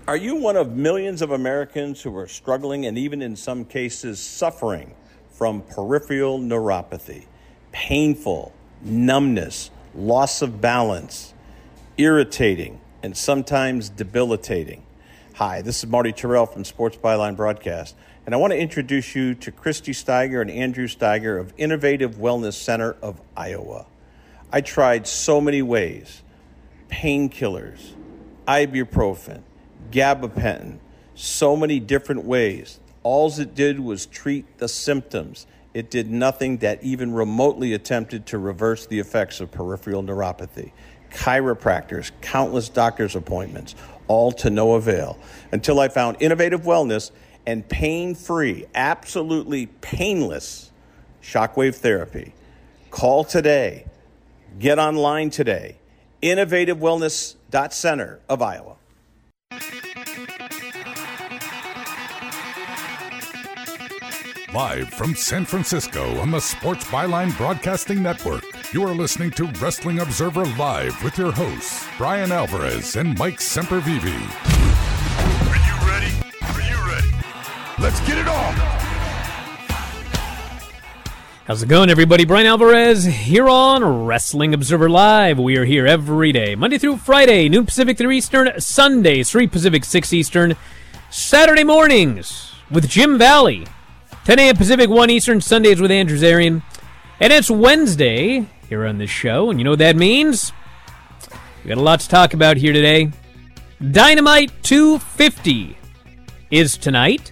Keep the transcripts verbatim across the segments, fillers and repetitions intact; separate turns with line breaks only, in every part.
Are you one of millions of Americans who are struggling and even in some cases suffering from peripheral neuropathy? Painful, numbness, loss of balance, irritating, and sometimes debilitating. Hi, this is Marty Terrell from Sports Byline Broadcast, and I want to introduce you to Christy Steiger and Andrew Steiger of Innovative Wellness Center of Iowa. I tried so many ways: painkillers, ibuprofen, gabapentin, so many different ways. All it did was treat the symptoms. It did nothing that even remotely attempted to reverse the effects of peripheral neuropathy. Chiropractors, countless doctor's appointments, all to no avail, until I found Innovative Wellness and pain-free, absolutely painless shockwave therapy. Call today. Get online today. Innovative Wellness Center of Iowa.
Live from San Francisco on the Sports Byline Broadcasting Network, you are listening to Wrestling Observer Live with your hosts, Brian Alvarez and Mike Sempervive.
Are you ready? Are you ready?
Let's get it on!
How's it going, everybody? Brian Alvarez here on Wrestling Observer Live. We are here every day, Monday through Friday, noon Pacific, three Eastern, Sundays, three Pacific, six Eastern, Saturday mornings with Jim Valley, ten a.m. Pacific, one Eastern, Sundays with Andrew Zarian. And it's Wednesday here on this show, and you know what that means? We got a lot to talk about here today. Dynamite two fifty is tonight,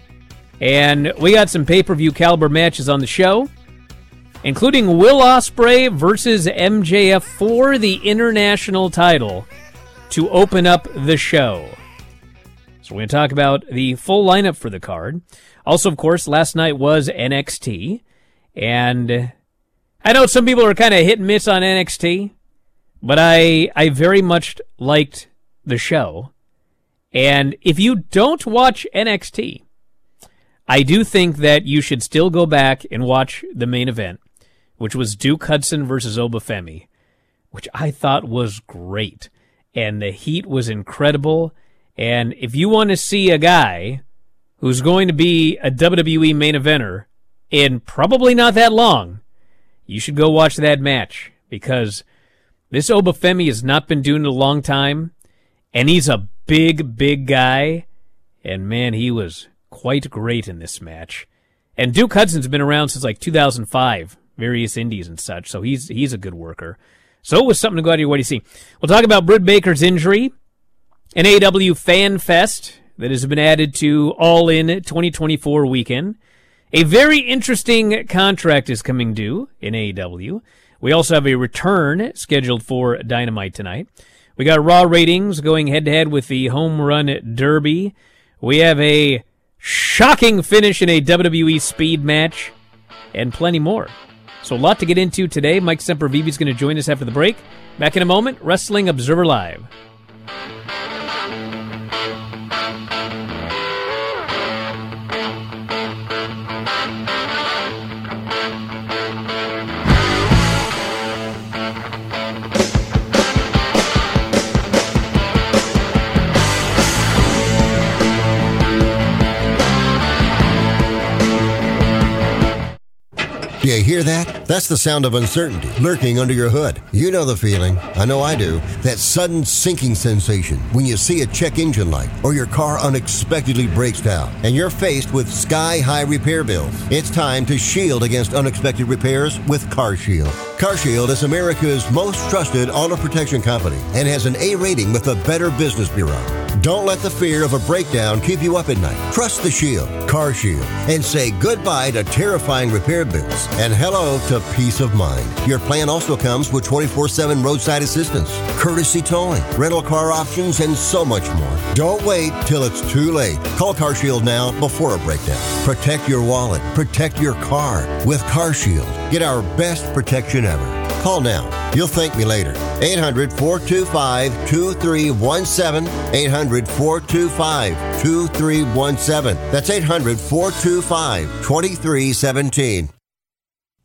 and we got some pay-per-view caliber matches on the show, including Will Ospreay versus M J F for the international title to open up the show. So we're going to talk about the full lineup for the card. Also, of course, last night was N X T, and I know some people are kind of hit and miss on N X T, but I I very much liked the show. And if you don't watch N X T, I do think that you should still go back and watch the main event, which was Duke Hudson versus Obafemi, which I thought was great. And the heat was incredible. And if you want to see a guy who's going to be a W W E main eventer in probably not that long, you should go watch that match, because this Obafemi has not been doing it a long time, and he's a big, big guy, and man, he was quite great in this match. And Duke Hudson's been around since like two thousand five, various indies and such, so he's he's a good worker. So it was something to go out of your way to see. We'll talk about Britt Baker's injury, an A E W Fan Fest that has been added to All In twenty twenty-four weekend. A very interesting contract is coming due in A E W. We also have a return scheduled for Dynamite tonight. We got Raw ratings going head-to-head with the Home Run Derby. We have a shocking finish in a W W E Speed match, and plenty more. So a lot to get into today. Mike Sempervive is going to join us after the break. Back in a moment, Wrestling Observer Live.
Do you hear that? That's the sound of uncertainty lurking under your hood. You know the feeling. I know I do. That sudden sinking sensation when you see a check engine light or your car unexpectedly breaks down and you're faced with sky-high repair bills. It's time to shield against unexpected repairs with CarShield. CarShield is America's most trusted auto protection company and has an A rating with the Better Business Bureau. Don't let the fear of a breakdown keep you up at night. Trust the Shield, CarShield, and say goodbye to terrifying repair bills and hello to peace of mind. Your plan also comes with twenty-four seven roadside assistance, courtesy towing, rental car options, and so much more. Don't wait till it's too late. Call CarShield now before a breakdown. Protect your wallet. Protect your car with CarShield. Get our best protection ever. Call now. You'll thank me later. eight hundred, four two five, two three one seven. eight hundred, four two five, two three one seven. That's eight hundred, four two five, two three one seven.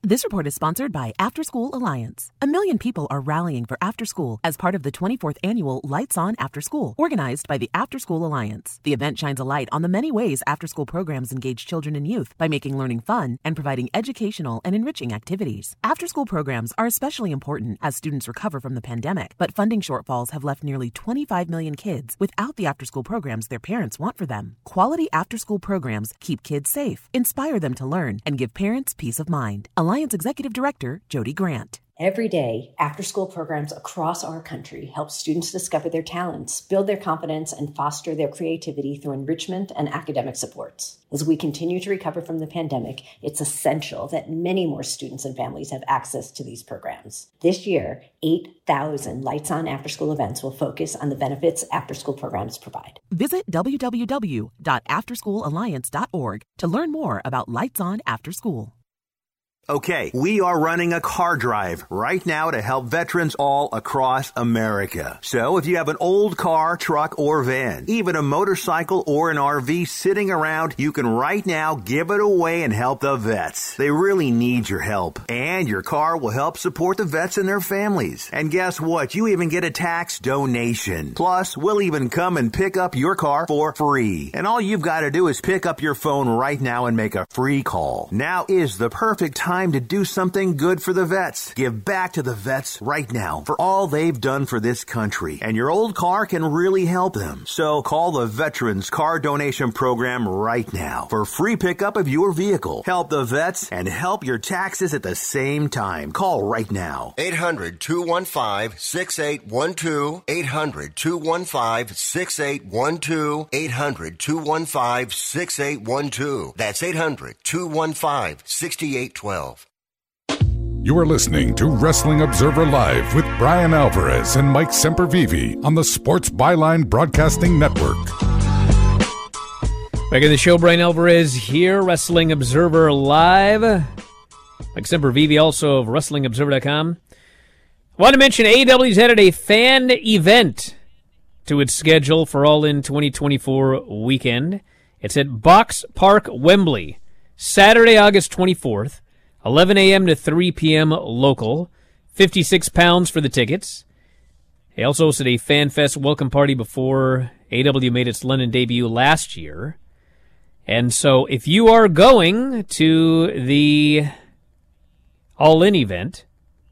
This report is sponsored by After School Alliance. A million people are rallying for after school as part of the twenty-fourth annual Lights On After School, organized by the After School Alliance. The event shines a light on the many ways after-school programs engage children and youth by making learning fun and providing educational and enriching activities. After-school programs are especially important as students recover from the pandemic, but funding shortfalls have left nearly twenty-five million kids without the after-school programs their parents want for them. Quality after-school programs keep kids safe, inspire them to learn, and give parents peace of mind. Alliance Executive Director Jody Grant.
Every day, after-school programs across our country help students discover their talents, build their confidence, and foster their creativity through enrichment and academic supports. As we continue to recover from the pandemic, it's essential that many more students and families have access to these programs. This year, eight thousand Lights On after-school events will focus on the benefits after-school programs provide.
Visit w w w dot after school alliance dot org to learn more about Lights On After School.
Okay, we are running a car drive right now to help veterans all across America. So if you have an old car, truck, or van, even a motorcycle or an R V sitting around, you can right now give it away and help the vets. They really need your help. And your car will help support the vets and their families. And guess what? You even get a tax donation. Plus, we'll even come and pick up your car for free. And all you've got to do is pick up your phone right now and make a free call. Now is the perfect time Time to do something good for the vets. Give back to the vets right now for all they've done for this country. And your old car can really help them. So call the Veterans Car Donation Program right now for free pickup of your vehicle. Help the vets and help your taxes at the same time. Call right now.
eight hundred, two one five, six eight one two. eight hundred, two one five, six eight one two. eight hundred, two one five, six eight one two. That's eight hundred, two one five, six eight one two.
You are listening to Wrestling Observer Live with Brian Alvarez and Mike Sempervive on the Sports Byline Broadcasting Network.
Back in the show, Brian Alvarez here, Wrestling Observer Live. Mike Sempervive, also of Wrestling Observer dot com. I want to mention A E W's added a fan event to its schedule for All In twenty twenty-four weekend. It's at Box Park, Wembley, Saturday, August twenty-fourth. eleven a.m. to three p.m. local, fifty-six pounds for the tickets. They also hosted a Fan Fest welcome party before A E W made its London debut last year. And so if you are going to the All-In event,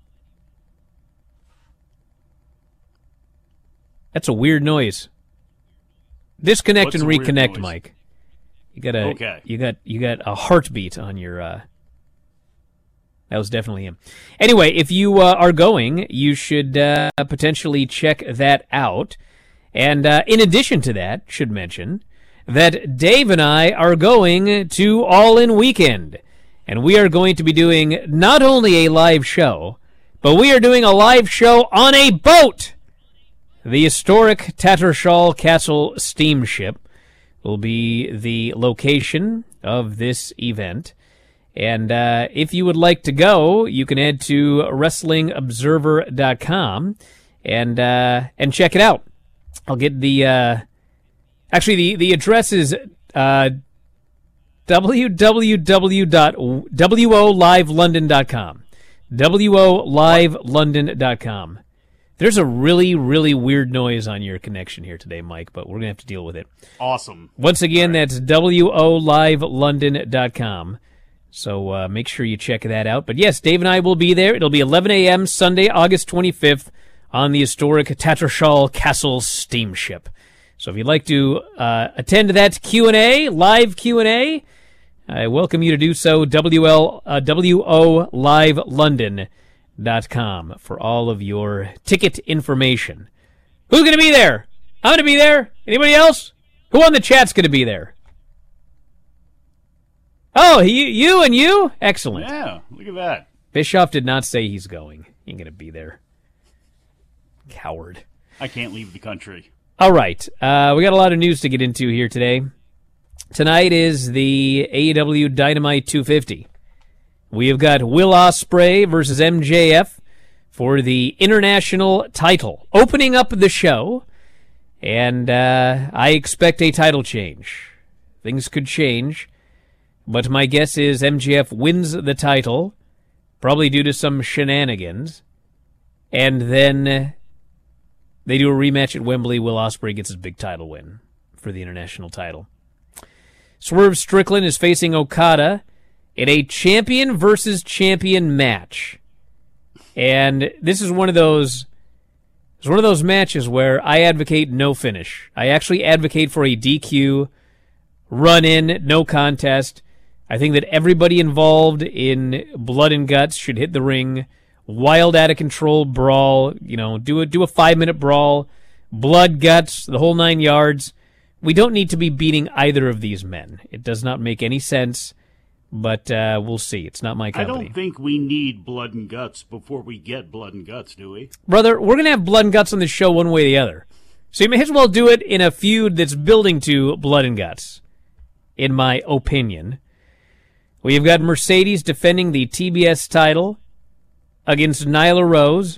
that's a weird noise. Disconnect
What's
and reconnect,
noise?
Mike. You got a
Okay.
you got you got a heartbeat on your uh That was definitely him. Anyway, if you uh, are going, you should uh, potentially check that out. And uh, in addition to that, should mention that Dave and I are going to All In Weekend. And we are going to be doing not only a live show, but we are doing a live show on a boat. The historic Tattershall Castle steamship will be the location of this event. And uh, if you would like to go, you can head to wrestling observer dot com and uh, and check it out. I'll get the uh, actually the the address is uh, w w w dot w o live london dot com. w o live london dot com. There's a really, really weird noise on your connection here today, Mike, but we're going to have to deal with it.
Awesome.
Once again,
right.
That's w o live london dot com. So uh, make sure you check that out. But yes, Dave and I will be there. It'll be eleven a.m. Sunday, August twenty-fifth on the historic Tattershall Castle steamship. So if you'd like to uh, attend that Q and A, live Q and A, I welcome you to do so, W L, uh, w o live london dot com for all of your ticket information. Who's going to be there? I'm going to be there. Anybody else? Who on the chat's going to be there? Oh, you, you and you? Excellent.
Yeah, look at that.
Bischoff did not say he's going. He ain't going to be there. Coward.
I can't leave the country.
All right. Uh, we got a lot of news to get into here today. Tonight is the A E W Dynamite two fifty. We have got Will Ospreay versus M J F for the international title, opening up the show. And uh, I expect a title change. Things could change. But my guess is M J F wins the title, probably due to some shenanigans. And then they do a rematch at Wembley. Will Ospreay gets his big title win for the international title. Swerve Strickland is facing Okada in a champion versus champion match. And this is one of those it's one of those matches where I advocate no finish. I actually advocate for a D Q, run in, no contest. I think that everybody involved in blood and guts should hit the ring. Wild, out of control brawl, you know, do a do a five minute brawl, blood, guts, the whole nine yards. We don't need to be beating either of these men. It does not make any sense, but uh, we'll see. It's not my company.
I don't think we need blood and guts before we get blood and guts, do we?
Brother, we're going to have blood and guts on the show one way or the other. So you may as well do it in a feud that's building to blood and guts, in my opinion. We've got Mercedes defending the T B S title against Nyla Rose.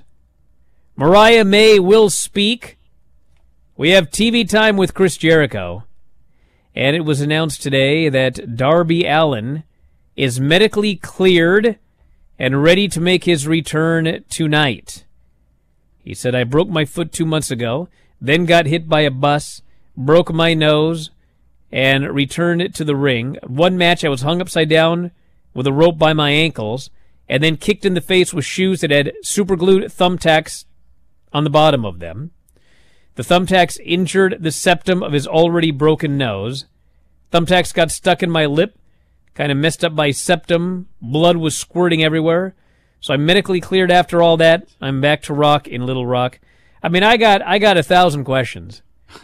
Mariah May will speak. We have T V time with Chris Jericho. And it was announced today that Darby Allin is medically cleared and ready to make his return tonight. He said, I broke my foot two months ago, then got hit by a bus, broke my nose, and returned to the ring. One match I was hung upside down with a rope by my ankles, and then kicked in the face with shoes that had superglued thumbtacks on the bottom of them. The thumbtacks injured the septum of his already broken nose. Thumbtacks got stuck in my lip, kind of messed up my septum. Blood was squirting everywhere. So I'm medically cleared after all that. I'm back to Rock in Little Rock. I mean, I got I got a thousand questions.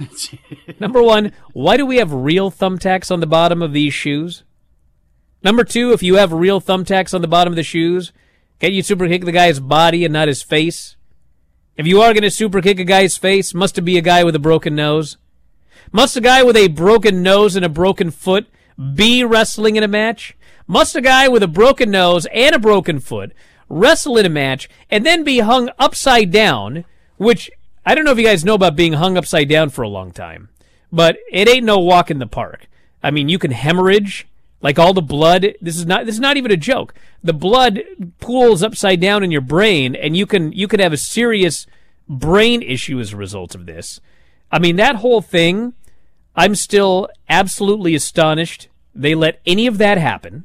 Number one, why do we have real thumbtacks on the bottom of these shoes? Number two, if you have real thumbtacks on the bottom of the shoes, can't you super kick the guy's body and not his face? If you are going to super kick a guy's face, must it be a guy with a broken nose? Must a guy with a broken nose and a broken foot be wrestling in a match? Must a guy with a broken nose and a broken foot wrestle in a match and then be hung upside down, which I don't know if you guys know about being hung upside down for a long time, but it ain't no walk in the park. I mean, you can hemorrhage. Like all the blood, this is not this is not even a joke. The blood pools upside down in your brain, and you can you could have a serious brain issue as a result of this. I mean, that whole thing, I'm still absolutely astonished they let any of that happen.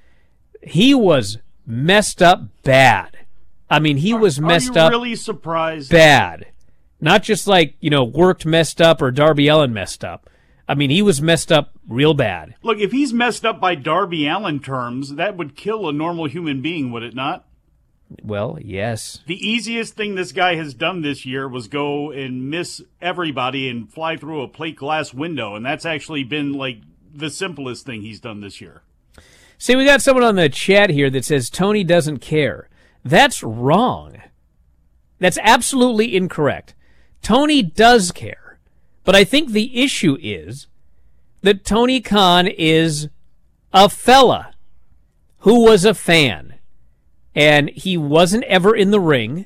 He was messed up bad. I mean, he was messed
up.
Are
you really surprised?
Bad. Not just like, you know, worked messed up or Darby Allin messed up. I mean, he was messed up real bad.
Look, if he's messed up by Darby Allin terms, that would kill a normal human being, would it not?
Well, yes.
The easiest thing this guy has done this year was go and miss everybody and fly through a plate glass window, and that's actually been, like, the simplest thing he's done this year.
See, we got someone on the chat here that says Tony doesn't care. That's wrong. That's absolutely incorrect. Tony does care. But I think the issue is that Tony Khan is a fella who was a fan. And he wasn't ever in the ring.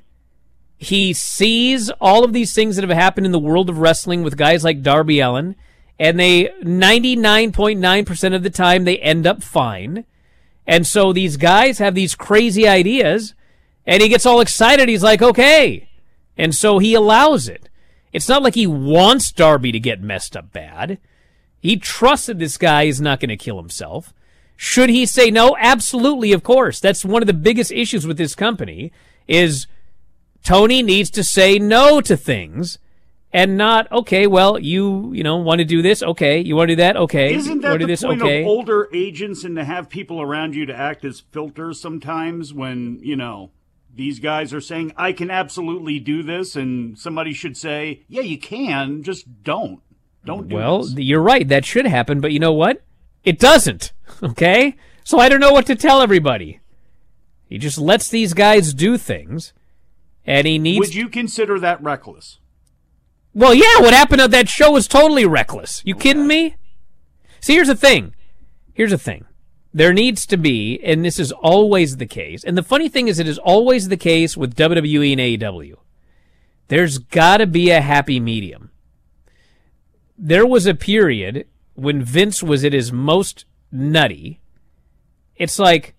He sees all of these things that have happened in the world of wrestling with guys like Darby Allin. And they, ninety-nine point nine percent of the time, they end up fine. And so these guys have these crazy ideas. And he gets all excited. He's like, okay. And so he allows it. It's not like he wants Darby to get messed up bad. He trusts that this guy is not going to kill himself. Should he say no? Absolutely, of course. That's one of the biggest issues with this company is Tony needs to say no to things and not, okay, well, you, you know, want to do this? Okay. You want to do that? Okay.
Isn't that
the
the
this?
point
okay.
of older agents and to have people around you to act as filters sometimes when, you know, these guys are saying, I can absolutely do this, and somebody should say, yeah, you can, just don't. Don't do
well,
this.
Well, you're right. That should happen, but you know what? It doesn't, okay? So I don't know what to tell everybody. He just lets these guys do things, and he needs...
Would you consider that reckless?
Well, yeah, what happened at that show was totally reckless. You okay. kidding me? See, here's the thing. Here's the thing. There needs to be, and this is always the case, and the funny thing is it is always the case with W W E and A E W. There's got to be a happy medium. There was a period when Vince was at his most nutty. It's like,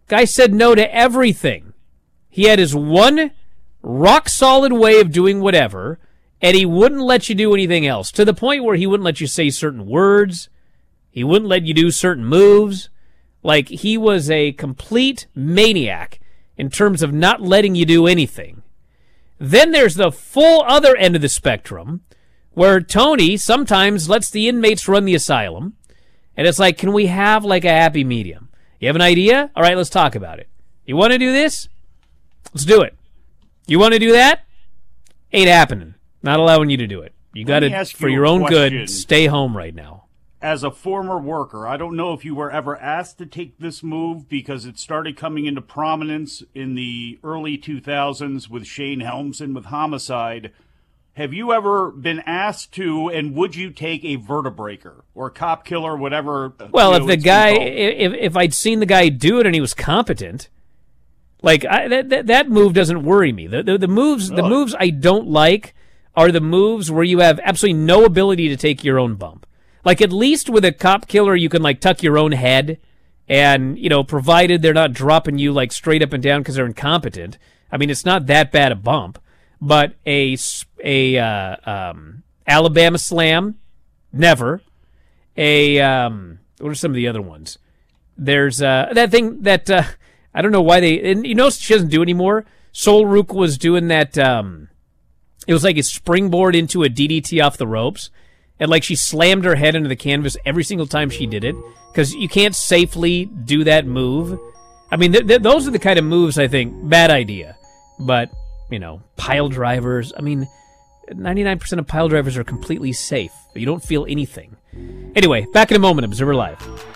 Guy said no to everything. He had his one rock-solid way of doing whatever, and he wouldn't let you do anything else, to the point where he wouldn't let you say certain words. He wouldn't let you do certain moves. Like, he was a complete maniac in terms of not letting you do anything. Then there's the full other end of the spectrum, where Tony sometimes lets the inmates run the asylum, and it's like, can we have, like, a happy medium? You have an idea? All right, let's talk about it. You want to do this? Let's do it. You want to do that? Ain't happening. Not allowing you to do it. You got to, for your own good, stay home right now.
As a former worker, I don't know if you were ever asked to take this move because it started coming into prominence in the early two thousands with Shane Helmson with Homicide. Have you ever been asked to, and would you take a vertebraker or cop killer, whatever?
Well, you know, if the guy, if if I'd seen the guy do it and he was competent, like I, that, that that move doesn't worry me. The the, the moves really? the moves I don't like are the moves where you have absolutely no ability to take your own bump. Like, at least with a cop killer, you can, like, tuck your own head and, you know, provided they're not dropping you, like, straight up and down because they're incompetent. I mean, it's not that bad a bump. But a, a uh, um, Alabama Slam, never. A, um, what are some of the other ones? There's uh, that thing that, uh, I don't know why they, and you know she doesn't do anymore? Sol Rook was doing that, um, it was like a springboard into a D D T off the ropes. And, like, she slammed her head into the canvas every single time she did it, because you can't safely do that move. I mean, th- th- those are the kind of moves, I think, bad idea. But, you know, pile drivers, I mean, ninety-nine percent of pile drivers are completely safe. You don't feel anything. Anyway, back in a moment, Observer Live.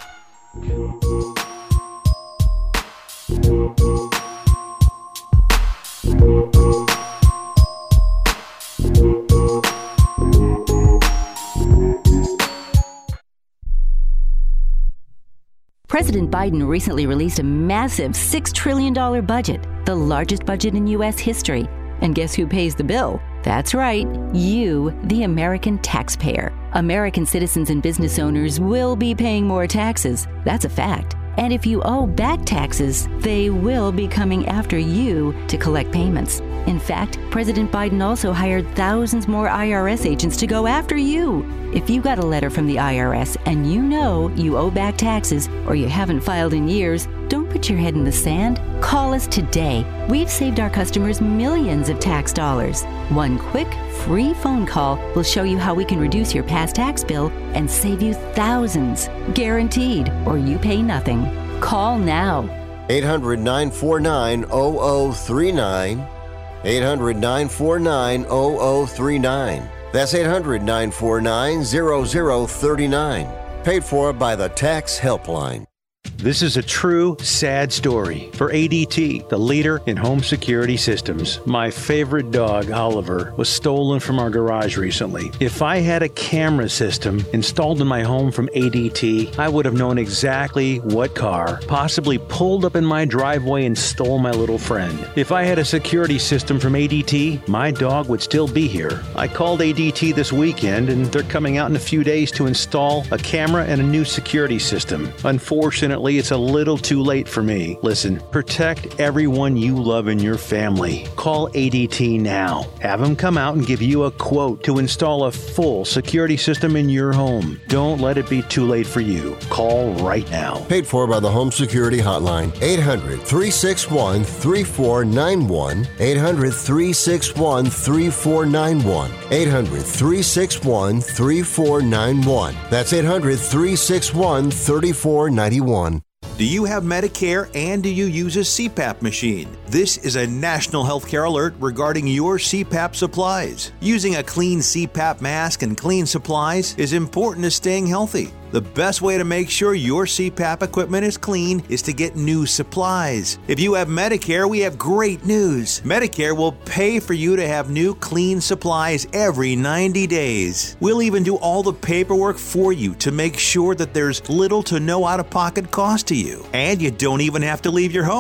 President Biden recently released a massive six trillion dollars budget, the largest budget in U S history. And guess who pays the bill? That's right, you, the American taxpayer. American citizens and business owners will be paying more taxes. That's a fact. And if you owe back taxes, they will be coming after you to collect payments. In fact, President Biden also hired thousands more I R S agents to go after you. If you got a letter from the I R S and you know you owe back taxes or you haven't filed in years, don't put your head in the sand. Call us today. We've saved our customers millions of tax dollars. One quick, free phone call will show you how we can reduce your past tax bill and save you thousands. Guaranteed, or you pay nothing. Call now.
eight hundred, nine four nine, zero zero three nine. eight hundred, nine four nine, zero zero three nine. That's eight hundred, nine four nine, zero zero three nine. Paid for by the Tax Helpline.
This is a true, sad story for A D T, the leader in home security systems. My favorite dog, Oliver, was stolen from our garage recently. If I had a camera system installed in my home from A D T, I would have known exactly what car possibly pulled up in my driveway and stole my little friend. If I had a security system from A D T, my dog would still be here. I called A D T this weekend, and they're coming out in a few days to install a camera and a new security system. Unfortunately, it's a little too late for me. Listen, protect everyone you love in your family. Call A D T now. Have them come out and give you a quote to install a full security system in your home. Don't let it be too late for you. Call right now.
Paid for by the Home Security Hotline. eight hundred, three six one, three four nine one. eight hundred, three six one, three four nine one. eight hundred, three six one, three four nine one. That's eight hundred, three six one, three four nine one.
Do you have Medicare and do you use a C PAP machine? This is a national healthcare alert regarding your C PAP supplies. Using a clean C PAP mask and clean supplies is important to staying healthy. The best way to make sure your C PAP equipment is clean is to get new supplies. If you have Medicare, we have great news. Medicare will pay for you to have new clean supplies every ninety days. We'll even do all the paperwork for you to make sure that there's little to no out-of-pocket cost to you. And you don't even have to leave your home.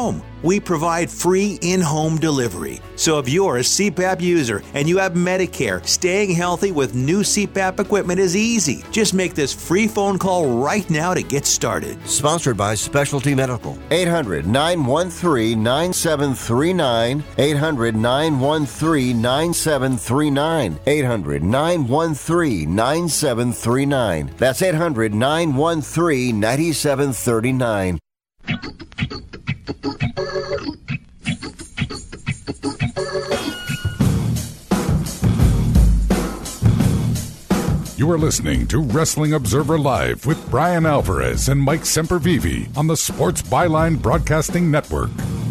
we provide free in-home delivery. So if you're a C PAP user and you have Medicare, staying healthy with new C PAP equipment is easy. Just make this free phone call right now to get started.
Sponsored by Specialty Medical. eight hundred, nine one three, nine seven three nine. eight hundred, nine one three, nine seven three nine. eight hundred, nine one three, nine seven three nine. That's eight hundred, nine one three, nine seven three nine.
You are listening to Wrestling Observer Live with Brian Alvarez and Mike Sempervive on the Sports Byline Broadcasting Network.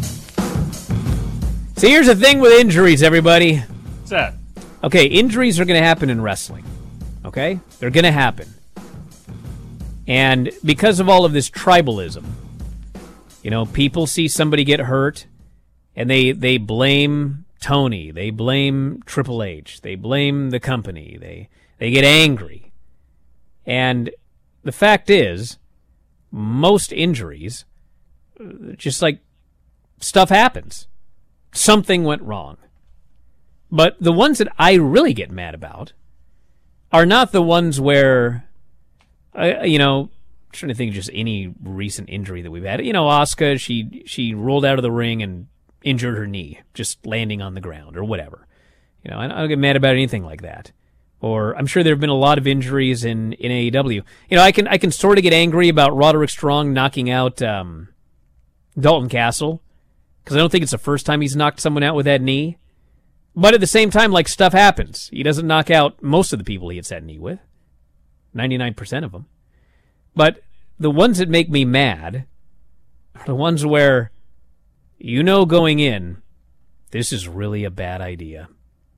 So here's the thing with injuries, everybody.
What's that?
Okay, injuries are going to happen in wrestling. Okay? They're going to happen. And because of all of this tribalism, you know, people see somebody get hurt, and they, they blame Tony. They blame Triple H. They blame the company. They... They get angry. And the fact is, most injuries, just like stuff happens. Something went wrong. But the ones that I really get mad about are not the ones where, uh, you know, I'm trying to think of just any recent injury that we've had. You know, Asuka, she, she rolled out of the ring and injured her knee, just landing on the ground or whatever. You know, I don't get mad about anything like that. Or I'm sure there have been a lot of injuries in, in A E W. You know, I can I can sort of get angry about Roderick Strong knocking out um, Dalton Castle, because I don't think it's the first time he's knocked someone out with that knee. But at the same time, like, stuff happens. He doesn't knock out most of the people he hits that knee with, ninety-nine percent of them. But the ones that make me mad are the ones where you know going in, this is really a bad idea.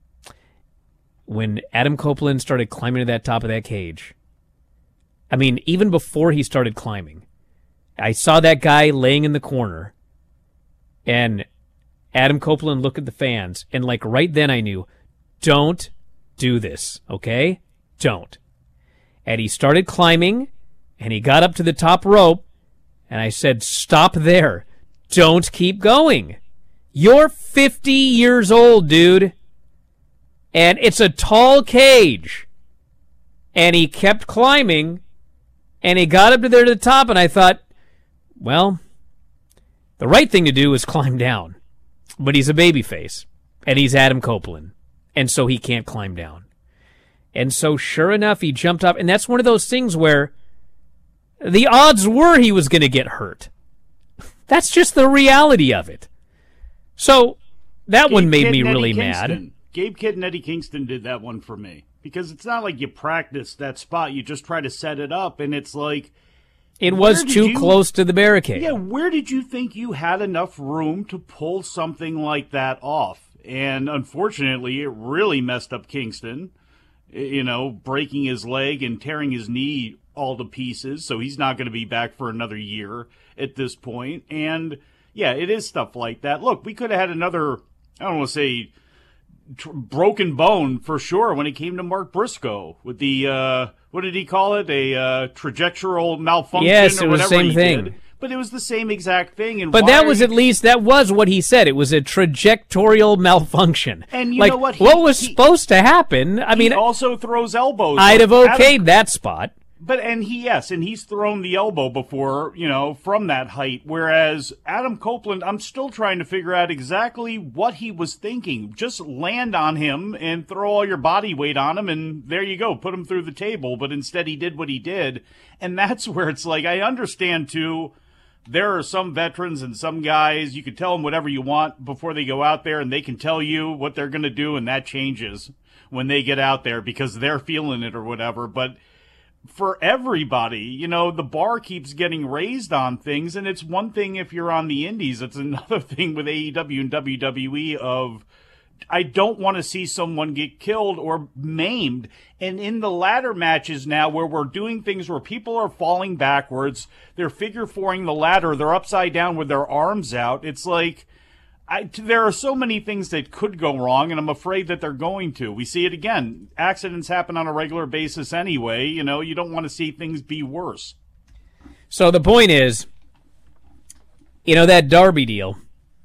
When Adam Copeland started climbing to that top of that cage, I mean, even before he started climbing, I saw that guy laying in the corner, and Adam Copeland looked at the fans, and like right then I knew, don't do this, okay? Don't. And he started climbing, and he got up to the top rope, and I said, stop there. Don't keep going. You're fifty years old, dude. And it's a tall cage. And he kept climbing, and he got up to there to the top, and I thought, well, the right thing to do is climb down. But he's a babyface, and he's Adam Copeland, and so he can't climb down. And so sure enough, he jumped up, and that's one of those things where the odds were he was going to get hurt. That's just the reality of it. So that
Gabe
one made
Kidd
me
and
really
Eddie
mad.
Kingston. Gabe Kidd and Eddie Kingston did that one for me. Because it's not like you practice that spot. You just try to set it up, and it's like...
It was too
you,
close to the barricade.
Yeah, where did you think you had enough room to pull something like that off? And unfortunately, it really messed up Kingston. You know, breaking his leg and tearing his knee all to pieces. So he's not going to be back for another year at this point. And, yeah, it is stuff like that. Look, we could have had another, I don't want to say... Tr- broken bone for sure when it came to Mark Briscoe with the uh, what did he call it, a uh, trajectoral malfunction?
Yes,
or
it was the
whatever
same
he
thing.
did. But it was the same exact thing. And
but
why
that was
you...
at least that was what he said. It was a trajectorial malfunction.
And you
like,
know what? He,
what was
he,
supposed to happen? I
he
mean,
also throws elbows.
I'd have okayed
Adam,
that spot.
But and he yes, and he's thrown the elbow before, you know, from that height. Whereas Adam Copeland, I'm still trying to figure out exactly what he was thinking. Just land on him and throw all your body weight on him, and there you go, put him through the table. But instead, he did what he did, and that's where it's like I understand too. There are some veterans and some guys you can tell them whatever you want before they go out there, and they can tell you what they're going to do, and that changes when they get out there because they're feeling it or whatever. But for everybody, you know, the bar keeps getting raised on things, and it's one thing if you're on the indies. It's another thing with A E W and W W E of, I don't want to see someone get killed or maimed. And in the ladder matches now where we're doing things where people are falling backwards, they're figure fouring the ladder, they're upside down with their arms out. It's like, I, there are so many things that could go wrong, and I'm afraid that they're going to. We see it again. Accidents happen on a regular basis anyway. You know, you don't want to see things be worse.
So the point is, you know, that Darby deal,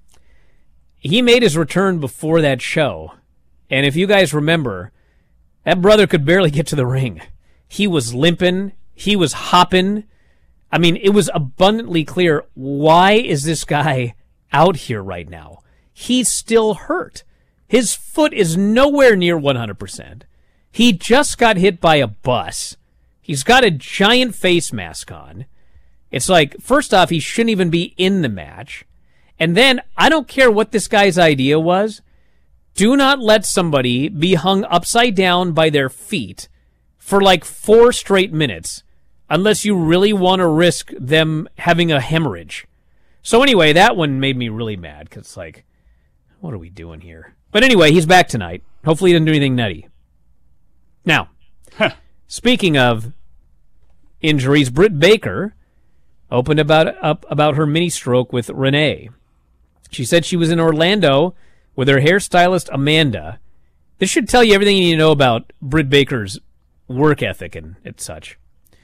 he made his return before that show. And if you guys remember, that brother could barely get to the ring. He was limping. He was hopping. I mean, it was abundantly clear, why is this guy out here right now? He's still hurt. His foot is nowhere near one hundred percent. He just got hit by a bus. He's got a giant face mask on. It's like, first off, he shouldn't even be in the match. And then, I don't care what this guy's idea was, do not let somebody be hung upside down by their feet for like four straight minutes unless you really want to risk them having a hemorrhage. So anyway, that one made me really mad because it's like, what are we doing here? But anyway, he's back tonight. Hopefully he didn't do anything nutty. Now, speaking of injuries, Britt Baker opened about up about her mini stroke with Renee. She said she was in Orlando with her hairstylist Amanda. This should tell you everything you need to know about Britt Baker's work ethic and, and such.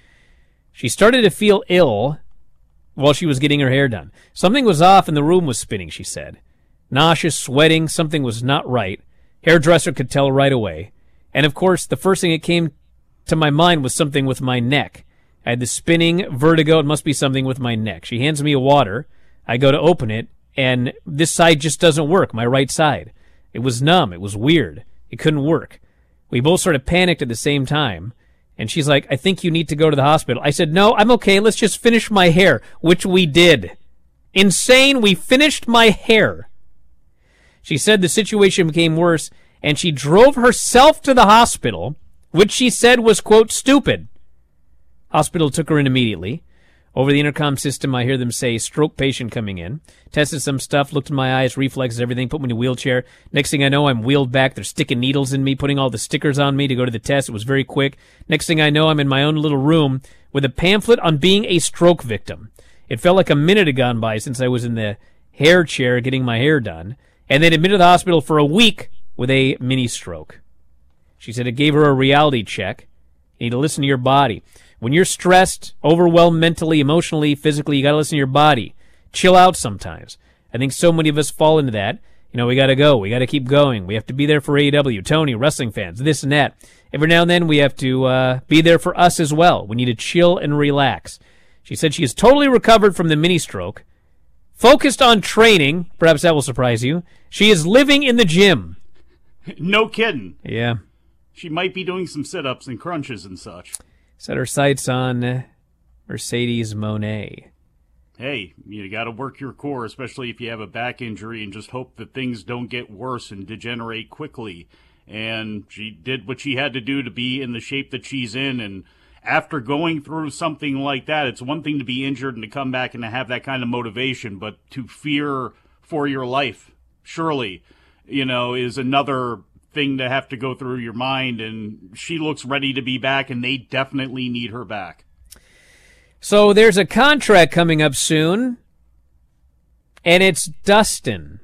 She started to feel ill while she was getting her hair done. Something was off and the room was spinning, she said. Nauseous, sweating, something was not right. Hairdresser could tell right away. And of course, the first thing that came to my mind was something with my neck. I had the spinning vertigo. It must be something with my neck. She hands me a water. I go to open it, and this side just doesn't work, my right side. It was numb. It was weird. It couldn't work. We both sort of panicked at the same time. And she's like, I think you need to go to the hospital. I said, no, I'm okay. Let's just finish my hair, which we did. Insane. We finished my hair. She said the situation became worse, and she drove herself to the hospital, which she said was, quote, stupid. Hospital took her in immediately. Over the intercom system, I hear them say, stroke patient coming in. Tested some stuff, looked in my eyes, reflexes, everything, put me in a wheelchair. Next thing I know, I'm wheeled back. They're sticking needles in me, putting all the stickers on me to go to the test. It was very quick. Next thing I know, I'm in my own little room with a pamphlet on being a stroke victim. It felt like a minute had gone by since I was in the hair chair getting my hair done. And then admitted to the hospital for a week with a mini stroke. She said it gave her a reality check. You need to listen to your body. When you're stressed, overwhelmed mentally, emotionally, physically, you got to listen to your body. Chill out sometimes. I think so many of us fall into that. You know, we got to go. We got to keep going. We have to be there for A E W, Tony, wrestling fans, this and that. Every now and then we have to uh, be there for us as well. We need to chill and relax. She said she is totally recovered from the mini stroke. Focused on training, perhaps that will surprise you. She is living in the gym.
No kidding.
Yeah.
She might be doing some sit-ups and crunches and such.
Set her sights on Mercedes Moné.
Hey, you got to work your core, especially if you have a back injury, and just hope that things don't get worse and degenerate quickly. And she did what she had to do to be in the shape that she's in, and after going through something like that, it's one thing to be injured and to come back and to have that kind of motivation, but to fear for your life, surely, you know, is another thing to have to go through your mind. And she looks ready to be back, and they definitely need her back.
So there's a contract coming up soon, and it's Dustin,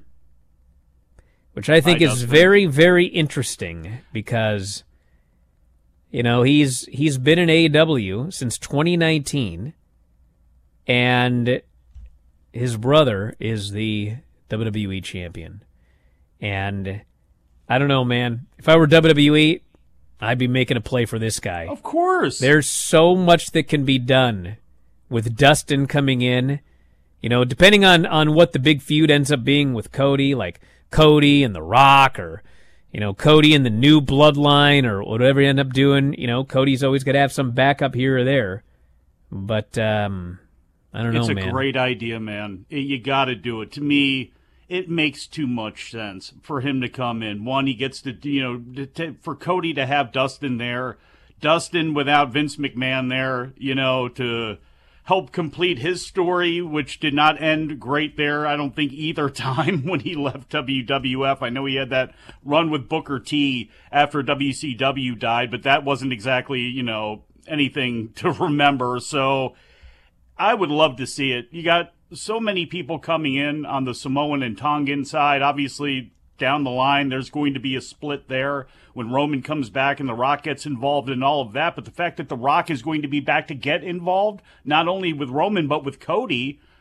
which I think
Hi,
is
Dustin.
very, very interesting because, you know, he's he's been in A E W since twenty nineteen, and his brother is the W W E champion. And I don't know, man. If I were W W E, I'd be making a play for this guy.
Of course.
There's so much that can be done with Dustin coming in. You know, depending on, on what the big feud ends up being with Cody, like Cody and The Rock, or, you know, Cody and the new bloodline, or whatever you end up doing. You know, Cody's always got to have some backup here or there. But, um, I don't know,
it's a
man.
great idea, man. It, you got to do it. To me, it makes too much sense for him to come in. One, he gets to, you know, to, to, for Cody to have Dustin there. Dustin without Vince McMahon there, you know, to help complete his story, which did not end great there, I don't think, either time when he left W W F. I know he had that run with Booker T after W C W died, but that wasn't exactly, you know, anything to remember. So I would love to see it. You got so many people coming in on the Samoan and Tongan side. Obviously, down the line, there's going to be a split there when Roman comes back and The Rock gets involved in all of that. But the fact that The Rock is going to be back to get involved, not only with Roman, but with Cody,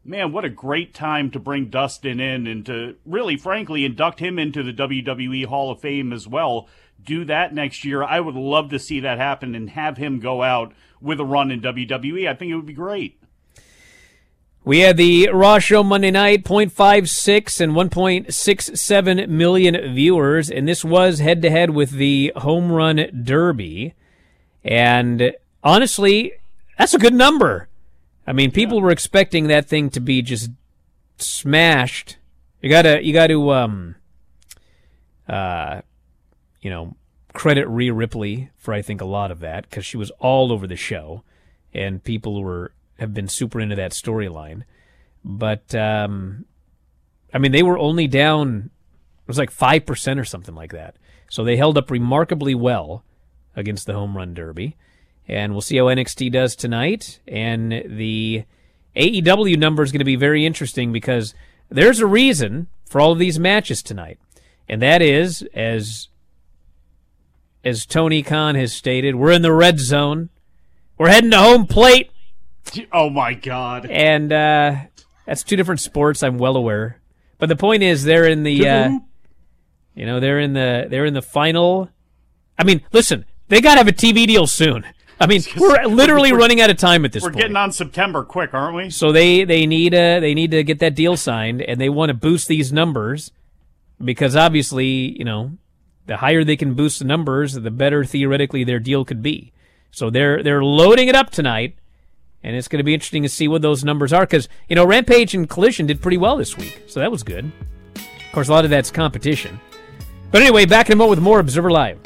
man, what a great time to bring Dustin in and to really, frankly, induct him into the W W E Hall of Fame as well. Do that next year. I would love to see that happen and have him go out with a run in W W E. I think it would be great.
We had the Raw show Monday night, point five six and one point six seven million viewers, and this was head-to-head with the Home Run Derby. And honestly, that's a good number. I mean, people yeah. were expecting that thing to be just smashed. You gotta, you gotta, um, uh, you know, credit Rhea Ripley for I think a lot of that because she was all over the show, and people were have been super into that storyline. But um, I mean, they were only down. It was like five percent or something like that. So they held up remarkably well against the Home Run Derby. And we'll see how N X T does tonight. And the A E W number is going to be very interesting because there's a reason for all of these matches tonight. And that is, as as Tony Khan has stated, we're in the red zone. We're heading to home plate.
Oh, my God.
And uh, that's two different sports, I'm well aware. But the point is, they're in the, uh, you know, they're in the, they're in the final. I mean, listen, they got to have a T V deal soon. I mean, we're literally we're, running out of time at this
we're
point.
We're getting on September quick, aren't we?
So they, they need uh, they need to get that deal signed, and they want to boost these numbers because obviously, you know, the higher they can boost the numbers, the better theoretically their deal could be. So they're they're loading it up tonight, and it's going to be interesting to see what those numbers are because, you know, Rampage and Collision did pretty well this week, so that was good. Of course, a lot of that's competition. But anyway, back in a moment with more Observer Live.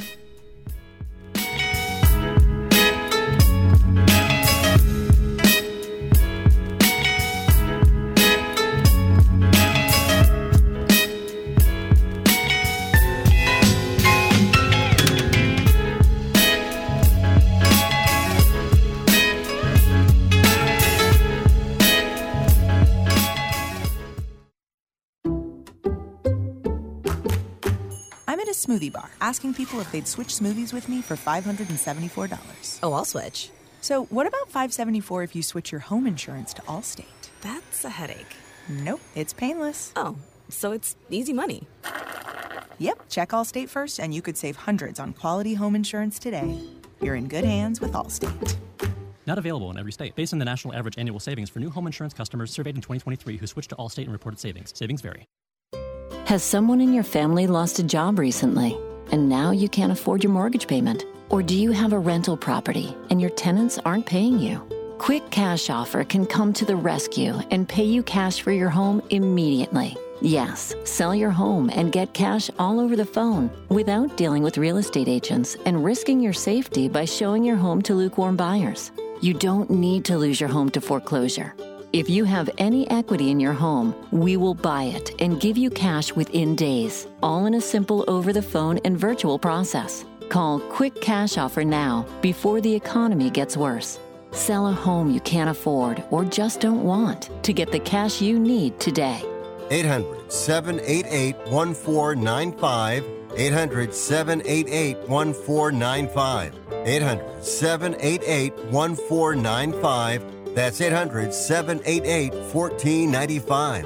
Smoothie bar, asking people if they'd switch smoothies with me for five hundred seventy-four dollars.
Oh, I'll switch.
So what about five hundred seventy-four dollars if you switch your home insurance to Allstate?
That's a headache.
Nope, it's painless.
Oh, so it's easy money.
Yep, check Allstate first and you could save hundreds on quality home insurance today. You're in good hands with Allstate.
Not available in every state. Based on the national average annual savings for new home insurance customers surveyed in twenty twenty-three who switched to Allstate and reported savings. Savings vary.
Has someone in your family lost a job recently, and now you can't afford your mortgage payment? Or do you have a rental property, and your tenants aren't paying you? Quick Cash Offer can come to the rescue and pay you cash for your home immediately. Yes, sell your home and get cash all over the phone without dealing with real estate agents and risking your safety by showing your home to lukewarm buyers. You don't need to lose your home to foreclosure. If you have any equity in your home, we will buy it and give you cash within days, all in a simple over-the-phone and virtual process. Call Quick Cash Offer now before the economy gets worse. Sell a home you can't afford or just don't want to get the cash you need today.
eight hundred, seven eight eight, one four nine five. eight hundred, seven eight eight, one four nine five. eight hundred, seven eight eight, one four nine five. That's eight hundred, seven eight eight, one four nine five.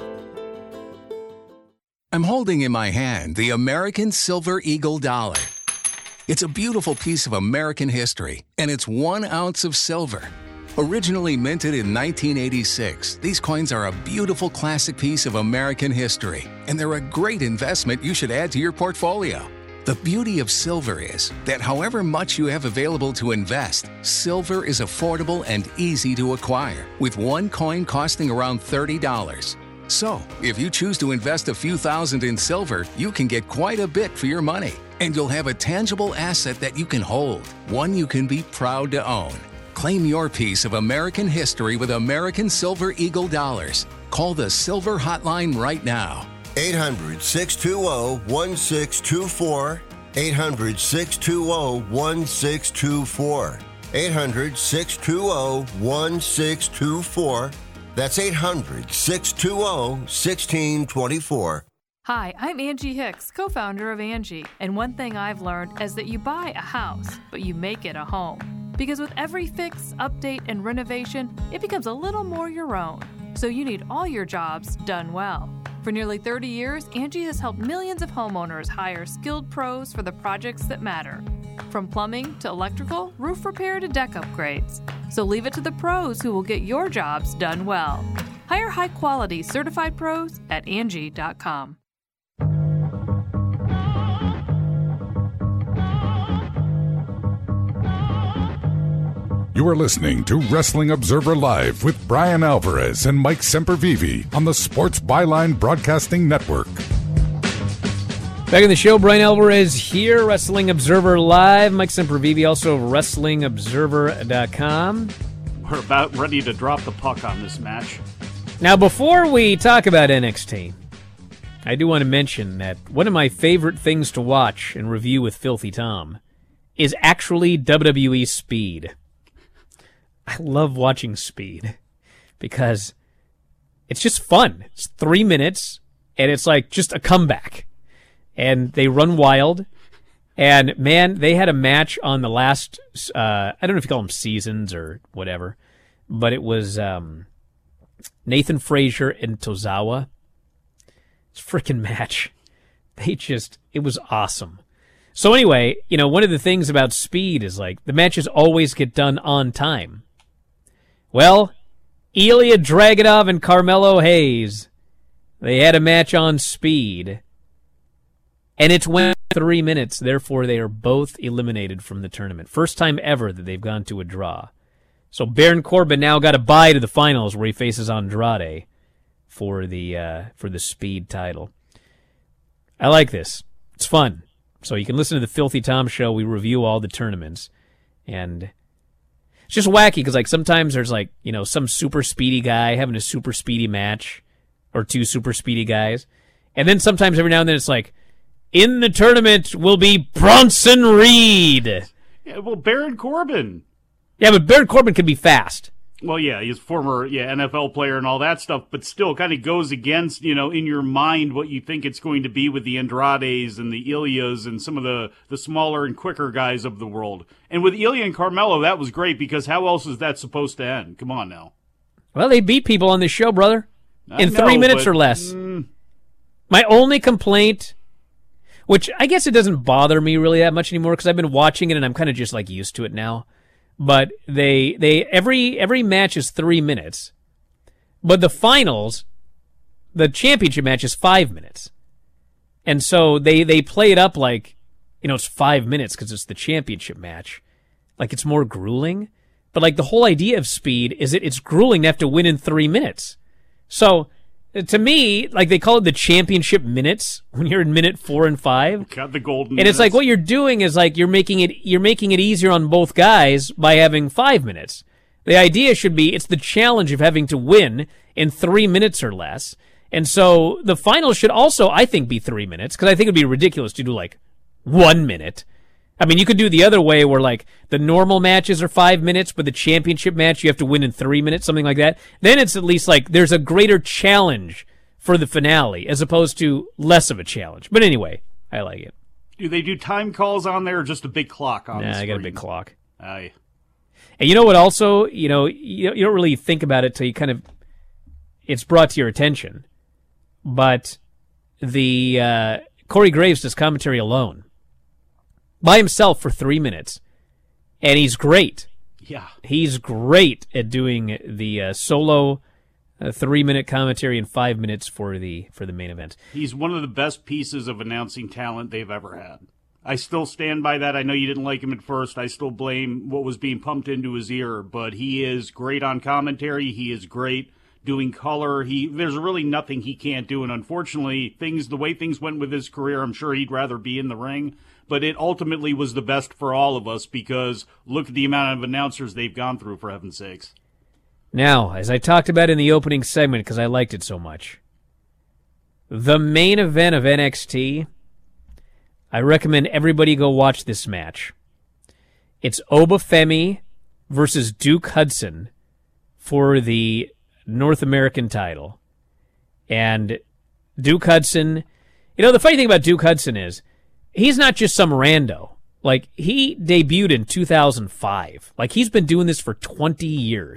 I'm holding in my hand the American Silver Eagle Dollar. It's a beautiful piece of American history, and it's one ounce of silver. Originally minted in nineteen eighty-six, these coins are a beautiful classic piece of American history, and they're a great investment you should add to your portfolio. The beauty of silver is that however much you have available to invest, silver is affordable and easy to acquire, with one coin costing around thirty dollars. So, if you choose to invest a few thousand in silver, you can get quite a bit for your money, and you'll have a tangible asset that you can hold, one you can be proud to own. Claim your piece of American history with American Silver Eagle Dollars. Call the Silver Hotline right now.
eight hundred, six two zero, one six two four. eight hundred, six two zero, one six two four. eight hundred, six two zero, one six two four. That's eight hundred, six two zero, one six two four.
Hi, I'm Angie Hicks, co-founder of Angie. And one thing I've learned is that you buy a house, but you make it a home. Because with every fix, update, and renovation, it becomes a little more your own. so you need all your jobs done well. For nearly thirty years, Angie has helped millions of homeowners hire skilled pros for the projects that matter. From plumbing to electrical, roof repair to deck upgrades. So leave it to the pros who will get your jobs done well. Hire high-quality certified pros at Angie dot com.
You are listening to Wrestling Observer Live with Brian Alvarez and Mike Sempervive on the Sports Byline Broadcasting Network.
Back in the show, Brian Alvarez here, Wrestling Observer Live. Mike Sempervive, also wrestling observer dot com.
We're about ready to drop the puck on this match.
Now, before we talk about N X T, I do want to mention that one of my favorite things to watch and review with Filthy Tom is actually W W E Speed. I love watching Speed because it's just fun. It's three minutes, and it's like just a comeback. And they run wild. And, man, they had a match on the last, uh, I don't know if you call them seasons or whatever, but it was um, Nathan Frazier and Tozawa. It's a freaking match. They just, it was awesome. So anyway, you know, one of the things about Speed is like the matches always get done on time. Well, Ilya Dragunov and Carmelo Hayes, they had a match on Speed, and it's went three minutes, therefore they are both eliminated from the tournament. First time ever that they've gone to a draw. So Baron Corbin now got a bye to the finals where he faces Andrade for the uh, for the Speed title. I like this. It's fun. So you can listen to the Filthy Tom show. We review all the tournaments, and it's just wacky because, like, sometimes there's, like, you know, some super speedy guy having a super speedy match or two super speedy guys. And then sometimes every now and then it's like, in the tournament will be Bronson Reed.
Yeah, well, Baron Corbin.
Yeah, but Baron Corbin can be fast.
Well, yeah, he's a former yeah, N F L player and all that stuff, but still kind of goes against, you know, in your mind what you think it's going to be with the Andrades and the Ilyas and some of the, the smaller and quicker guys of the world. And with Ilya and Carmelo, that was great because how else is that supposed to end? Come on now.
Well, they beat people on this show, brother,
I
in
know,
three minutes
but,
or less.
Mm,
My only complaint, which I guess it doesn't bother me really that much anymore because I've been watching it and I'm kind of just like used to it now. But they they every every match is three minutes, but the finals, the championship match is five minutes, and so they they play it up like, you know, it's five minutes because it's the championship match, like it's more grueling. But like the whole idea of Speed is that it's grueling to have to win in three minutes. So to me, like they call it the championship minutes when you're in minute four and five.
Got the golden.
And
minutes.
it's like what you're doing is like you're making it you're making it easier on both guys by having five minutes. The idea should be it's the challenge of having to win in three minutes or less. And so the final should also, I think, be three minutes because I think it'd be ridiculous to do like one minute. I mean, you could do the other way where, like, the normal matches are five minutes, but the championship match you have to win in three minutes, something like that. Then it's at least, like, there's a greater challenge for the finale as opposed to less of a challenge. But anyway, I like it.
Do they do time calls on there or just a big clock on
Nah,
the screen?
I got a big clock.
Aye.
And you know what also, you know, you, you don't really think about it till you kind of, it's brought to your attention. But the, uh, Corey Graves does commentary alone. By himself for three minutes. And he's great.
Yeah.
He's great at doing the uh, solo uh, three-minute commentary and five minutes for the for the main event.
He's one of the best pieces of announcing talent they've ever had. I still stand by that. I know you didn't like him at first. I still blame what was being pumped into his ear, but he is great on commentary. He is great doing color. He there's really nothing he can't do, and unfortunately, things the way things went with his career, I'm sure he'd rather be in the ring. But it ultimately was the best for all of us because look at the amount of announcers they've gone through, for heaven's sakes.
Now, as I talked about in the opening segment because I liked it so much, the main event of N X T, I recommend everybody go watch this match. It's Obafemi versus Duke Hudson for the North American title. And Duke Hudson, you know, the funny thing about Duke Hudson is, he's not just some rando. Like, he debuted in two thousand five. Like, he's been doing this for twenty years.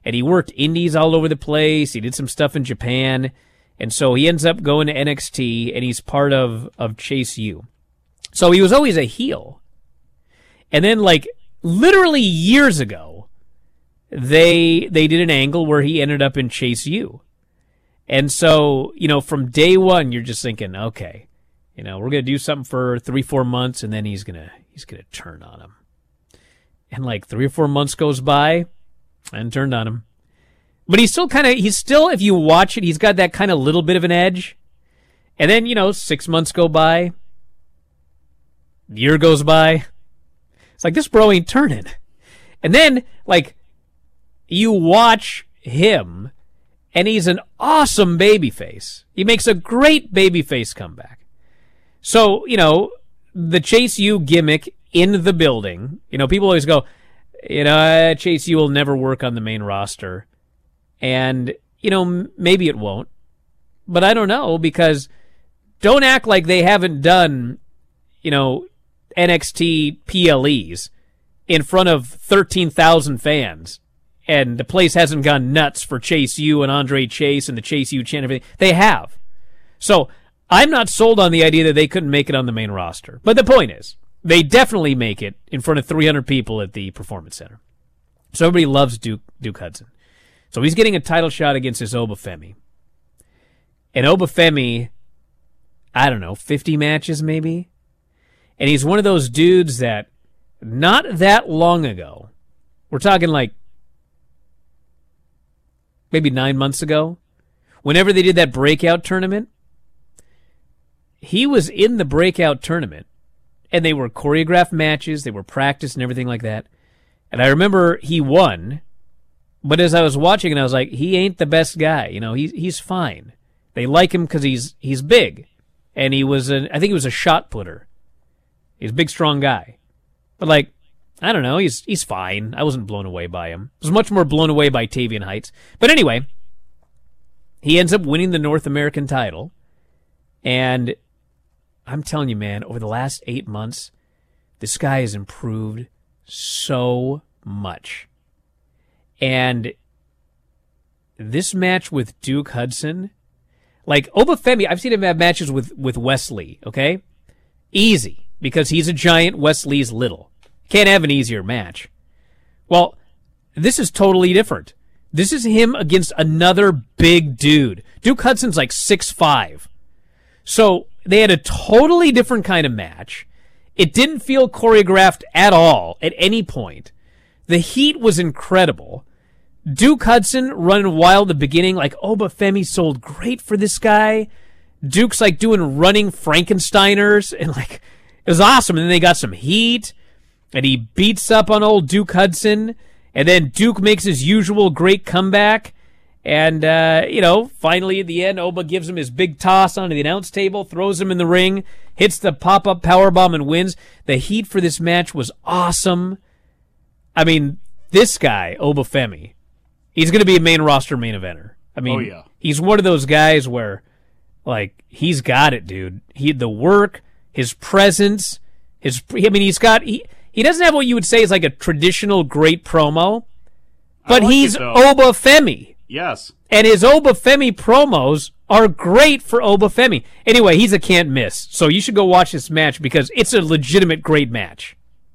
And he worked indies all over the place. He did some stuff in Japan. And so he ends up going to N X T, and he's part of, of Chase U. So he was always a heel. And then, like, literally years ago, they they did an angle where he ended up in Chase U. And so, you know, from day one, you're just thinking, okay, you know, we're going to do something for three, four months, and then he's going to he's gonna turn on him. And, like, three or four months goes by, and turned on him. But he's still kind of, he's still, if you watch it, he's got that kind of little bit of an edge. And then, you know, six months go by. Year goes by. It's like, this bro ain't turning. And then, like, you watch him, and he's an awesome babyface. He makes a great babyface comeback. So, you know, the Chase U gimmick in the building, you know, people always go, you know, Chase U will never work on the main roster. And, you know, maybe it won't. But I don't know, because don't act like they haven't done, you know, N X T P L Es in front of thirteen thousand fans, and the place hasn't gone nuts for Chase U and Andre Chase and the Chase U chant and everything. They have. So I'm not sold on the idea that they couldn't make it on the main roster. But the point is, they definitely make it in front of three hundred people at the Performance Center. So everybody loves Duke, Duke Hudson. So he's getting a title shot against this Obafemi. And Obafemi, I don't know, fifty matches maybe? And he's one of those dudes that not that long ago, we're talking like maybe nine months ago, whenever they did that breakout tournament, he was in the breakout tournament, and they were choreographed matches, they were practiced and everything like that. And I remember he won, but as I was watching, and I was like, he ain't the best guy. You know, he's he's fine. They like him because he's he's big, and he was an I think he was a shot putter. He's a big, strong guy. But, like, I don't know, he's he's fine. I wasn't blown away by him. I was much more blown away by Tavian Heights. But anyway, he ends up winning the North American title. And I'm telling you, man, over the last eight months, this guy has improved so much. And this match with Duke Hudson, like, Obafemi, I've seen him have matches with, with Wes Lee, okay? Easy. Because he's a giant, Wes Lee's little. Can't have an easier match. Well, this is totally different. This is him against another big dude. Duke Hudson's like six five. So they had a totally different kind of match. It didn't feel choreographed at all at any point. The heat was incredible. Duke Hudson running wild at the beginning, like Obafemi sold great for this guy. Duke's like doing running Frankensteiners, and like, it was awesome. And then they got some heat, and he beats up on old Duke Hudson, and then Duke makes his usual great comeback, and, uh, you know, finally at the end, Oba gives him his big toss onto the announce table, throws him in the ring, hits the pop-up powerbomb and wins. The heat for this match was awesome. I mean, this guy, Obafemi, he's going to be a main roster main eventer. I mean,
oh, yeah.
He's one of those guys where, like, he's got it, dude. He the work, his presence, his I mean, he's got he, he doesn't have what you would say is like a traditional great promo, but
like
he's
it,
Obafemi.
Yes.
And his Obafemi promos are great for Obafemi. Anyway, he's a can't miss. So you should go watch this match because it's a legitimate great match.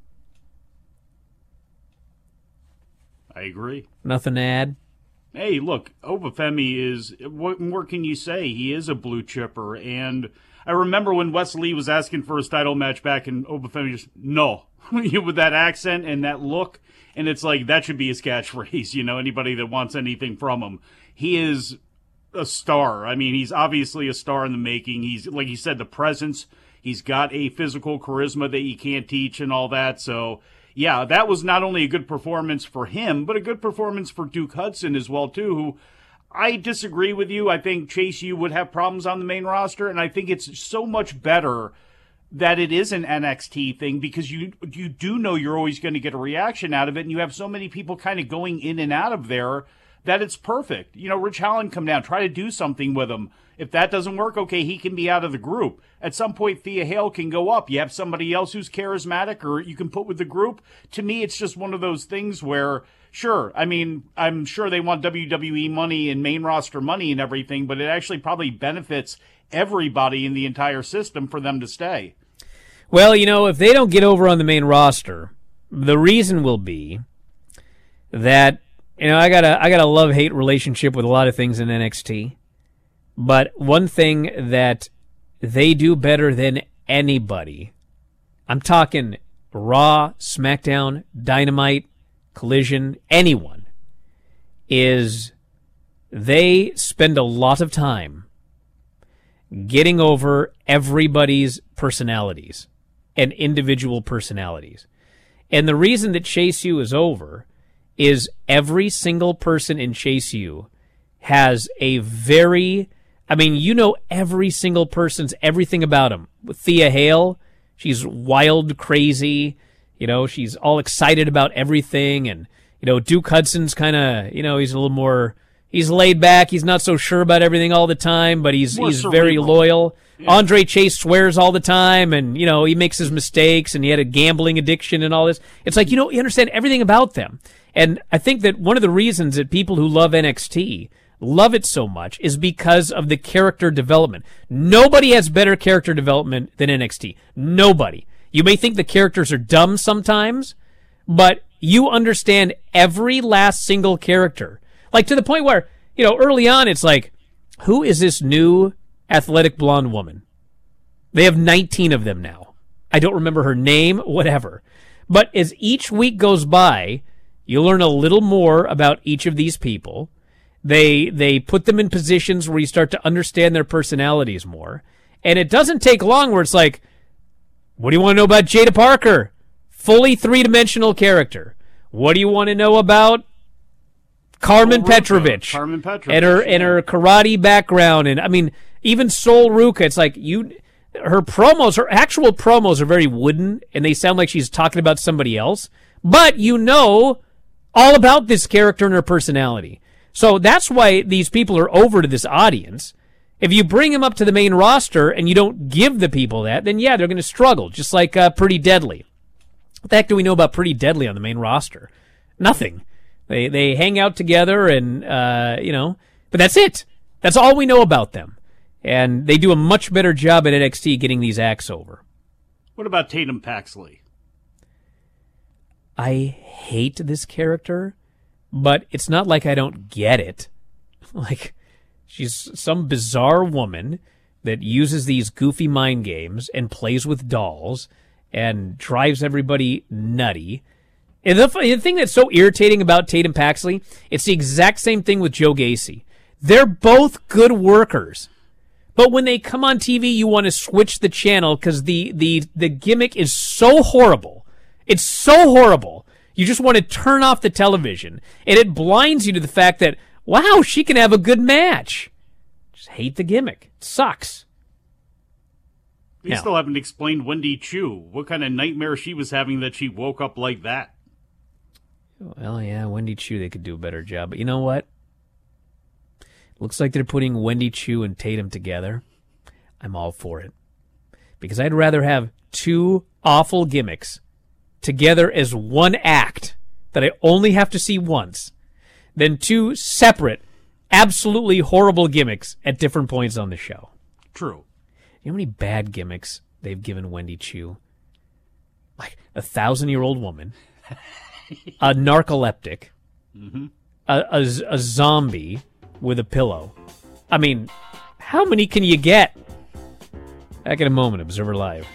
I agree.
Nothing to add?
Hey, look, Obafemi is, what more can you say? He is a blue chipper, and I remember when Wes Lee was asking for his title match back, and Obafemi just, no, with that accent and that look, and it's like, that should be his catchphrase, you know, anybody that wants anything from him. He is a star. I mean, he's obviously a star in the making. He's, like you said, the presence, he's got a physical charisma that you can't teach and all that, so yeah, that was not only a good performance for him, but a good performance for Duke Hudson as well, too, who I disagree with you. I think Chase U would have problems on the main roster, and I think it's so much better that it is an N X T thing because you you do know you're always going to get a reaction out of it, and you have so many people kind of going in and out of there that it's perfect. You know, Rich Holland come down, try to do something with him. If that doesn't work, okay, he can be out of the group. At some point, Thea Hale can go up. You have somebody else who's charismatic or you can put with the group. To me, it's just one of those things where, sure, I mean, I'm sure they want W W E money and main roster money and everything, but it actually probably benefits everybody in the entire system for them to stay.
Well, you know, if they don't get over on the main roster, the reason will be that, you know, I got a I got a love-hate relationship with a lot of things in N X T. But one thing that they do better than anybody, I'm talking Raw, SmackDown, Dynamite, Collision, anyone, is they spend a lot of time getting over everybody's personalities and individual personalities. And the reason that Chase U is over is every single person in Chase U has a very... I mean, you know every single person's everything about him. With Thea Hale, she's wild, crazy. You know, she's all excited about everything. And, you know, Duke Hudson's kind of, you know, he's a little more, he's laid back. He's not so sure about everything all the time, but he's
More
he's
cerebral.
very loyal.
Yeah.
Andre Chase swears all the time, and, you know, he makes his mistakes, and he had a gambling addiction and all this. It's like, you know, you understand everything about them. And I think that one of the reasons that people who love N X T love it so much is because of the character development. Nobody has better character development than N X T. Nobody. You may think the characters are dumb sometimes, but you understand every last single character. Like to the point where, you know, early on it's like, who is this new athletic blonde woman? They have nineteen of them now. I don't remember her name, whatever. But as each week goes by, you learn a little more about each of these people. They they put them in positions where you start to understand their personalities more. And it doesn't take long where it's like, what do you want to know about Jada Parker? Fully three-dimensional character. What do you want to know about Carmen
Ruka,
Petrovich?
Carmen Petrovich.
And her, and her karate background. And, I mean, even Sol Ruka, it's like, you, her promos, her actual promos are very wooden, and they sound like she's talking about somebody else. But you know all about this character and her personality. So that's why these people are over to this audience. If you bring them up to the main roster and you don't give the people that, then yeah, they're going to struggle, just like uh, Pretty Deadly. What the heck do we know about Pretty Deadly on the main roster? Nothing. They they hang out together and, uh, you know, but that's it. That's all we know about them. And they do a much better job at N X T getting these acts over.
What about Tatum Paxley?
I hate this character, but it's not like I don't get it. Like, she's some bizarre woman that uses these goofy mind games and plays with dolls and drives everybody nutty. And the, the thing that's so irritating about Tatum Paxley, it's the exact same thing with Joe Gacy. They're both good workers. But when they come on T V, you want to switch the channel because the, the, the gimmick is so horrible. It's so horrible. You just want to turn off the television. And it blinds you to the fact that, wow, she can have a good match. Just hate the gimmick. It sucks.
You
Now,
still haven't explained Wendy Chu. What kind of nightmare she was having that she woke up like that?
well, yeah, Wendy Chu, they could do a better job. But you know what? Looks like they're putting Wendy Chu and Tatum together. I'm all for it. Because I'd rather have two awful gimmicks together as one act that I only have to see once than two separate, absolutely horrible gimmicks at different points on the show.
True.
You know how many bad gimmicks they've given Wendy Chu? Like a thousand-year-old woman, a narcoleptic,
Mm-hmm.
a, a, a zombie with a pillow. I mean, how many can you get? Back in a moment, Observer Live.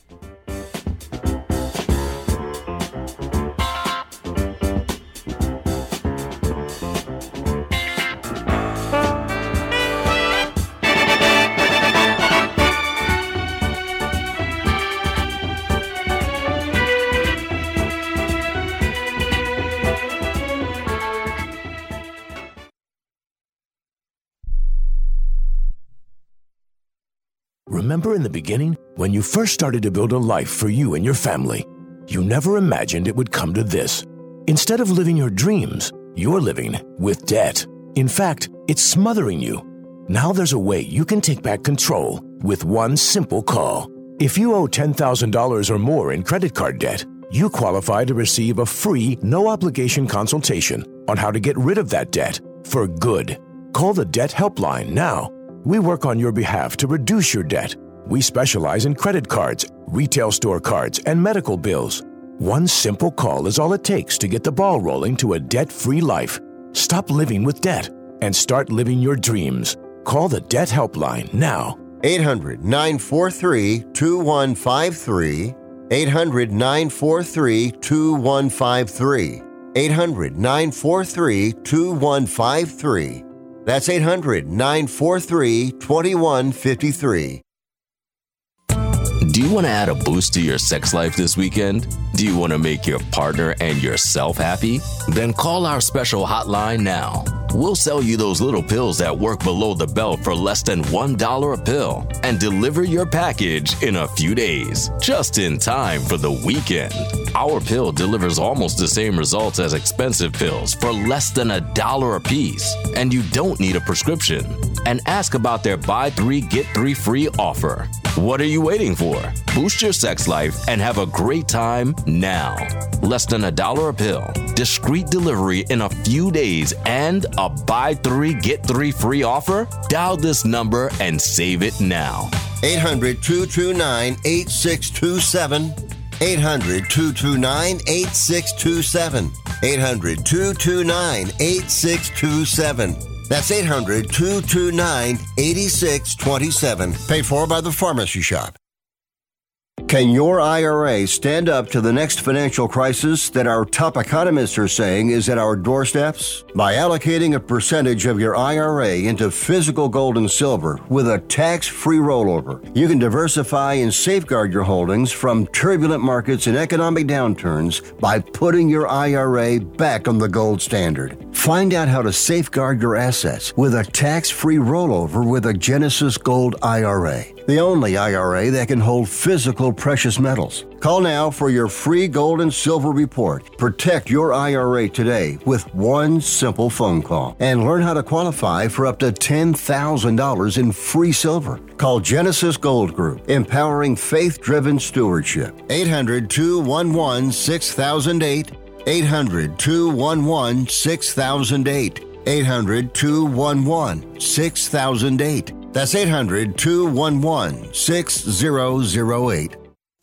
Remember in the beginning, when you first started to build a life for you and your family, you never imagined it would come to this. Instead of living your dreams, You're living with debt. In fact, it's smothering you. Now there's a way you can take back control with one simple call. If you owe ten thousand dollars or more in credit card debt, you qualify to receive a free, no-obligation consultation on how to get rid of that debt for good. Call the Debt Helpline now. We work on your behalf to reduce your debt. We specialize in credit cards, retail store cards, and medical bills. One simple call is all it takes to get the ball rolling to a debt-free life. Stop living with debt and start living your dreams. Call the Debt Helpline now.
eight hundred, nine four three, two one five three. eight hundred, nine four three, two one five three. eight hundred, nine four three, two one five three. That's eight hundred, nine four three, two one five three.
Do you want to add a boost to your sex life this weekend? Do you want to make your partner and yourself happy? Then call our special hotline now. We'll sell you those little pills that work below the belt for less than one dollar a pill and deliver your package in a few days, just in time for the weekend. Our pill delivers almost the same results as expensive pills for less than a dollar a piece, and you don't need a prescription. And ask about their buy three, get three free offer. What are you waiting for? Boost your sex life and have a great time now. Less than a dollar a pill, discreet delivery in a few days, and a buy three, get three free offer? Dial this number and save it now.
eight hundred, two two nine, eight six two seven. eight hundred, two two nine, eight six two seven. eight hundred, two two nine, eight six two seven. That's eight hundred, two two nine, eight six two seven. Paid for by the Pharmacy Shop. Can your I R A stand up to the next financial crisis that our top economists are saying is at our doorsteps? By allocating a percentage of your I R A into physical gold and silver with a tax-free rollover, you can diversify and safeguard your holdings from turbulent markets and economic downturns by putting your I R A back on the gold standard. Find out how to safeguard your assets with a tax-free rollover with a Genesis Gold I R A, the only I R A that can hold physical precious metals. Call now for your free gold and silver report. Protect your I R A today with one simple phone call and learn how to qualify for up to ten thousand dollars in free silver. Call Genesis Gold Group, empowering faith-driven stewardship. eight hundred, two one one, six thousand eight. eight hundred, two one one, six thousand eight. eight hundred, two one one, six thousand eight. That's eight hundred, two one one, six thousand eight.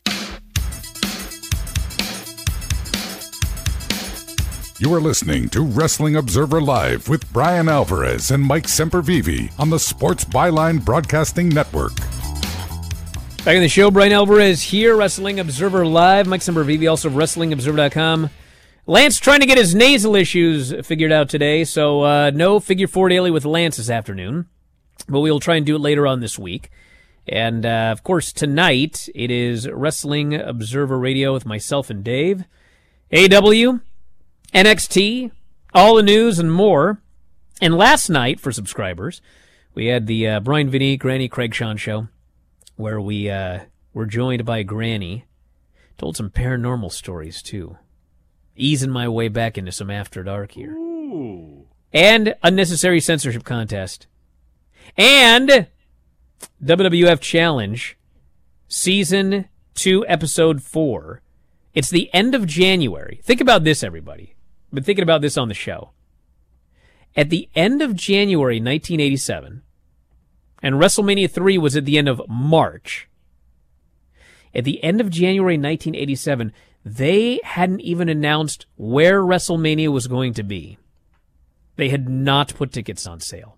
You are listening to Wrestling Observer Live with Brian Alvarez and Mike Sempervive on the Sports Byline Broadcasting Network.
Back in the show, Brian Alvarez here, Wrestling Observer Live. Mike Sempervive, also of Wrestling Observer dot com. Lance trying to get his nasal issues figured out today, so uh, no Figure Four Daily with Lance this afternoon. But we'll try and do it later on this week. And, uh, of course, tonight it is Wrestling Observer Radio with myself and Dave. A E W, N X T, all the news and more. And last night, for subscribers, we had the uh, Brian Vinny, Granny Craig Sean show, where we uh, were joined by Granny. Told some paranormal stories, too. Easing my way back into some After Dark here.
Ooh.
And Unnecessary Censorship Contest. And W W F Challenge, Season two, Episode four. It's the end of January. Think about this, everybody. I've been thinking about this on the show. At the end of January nineteen eighty-seven, and WrestleMania three was at the end of March, at the end of January nineteen eighty-seven, they hadn't even announced where WrestleMania was going to be. They had not put tickets on sale.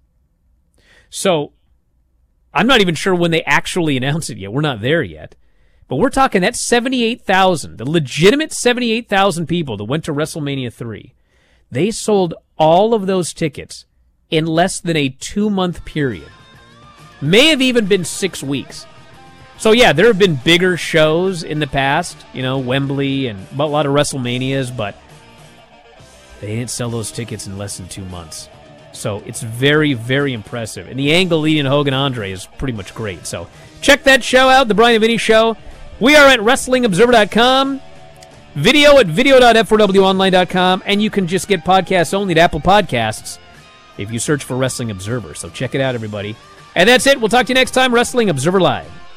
So, I'm not even sure when they actually announced it yet. We're not there yet. But we're talking that seventy-eight thousand, the legitimate seventy-eight thousand people that went to WrestleMania three. They sold all of those tickets in less than a two-month period. May have even been six weeks. So, yeah, there have been bigger shows in the past, you know, Wembley and a lot of WrestleManias, but they didn't sell those tickets in less than two months. So it's very, very impressive. And the angle leading to Hogan Andre is pretty much great. So check that show out, The Brian and Vinny Show. We are at Wrestling Observer dot com. Video at video dot f four w online dot com, and you can just get podcasts only at Apple Podcasts if you search for Wrestling Observer. So check it out, everybody. And that's it. We'll talk to you next time, Wrestling Observer Live.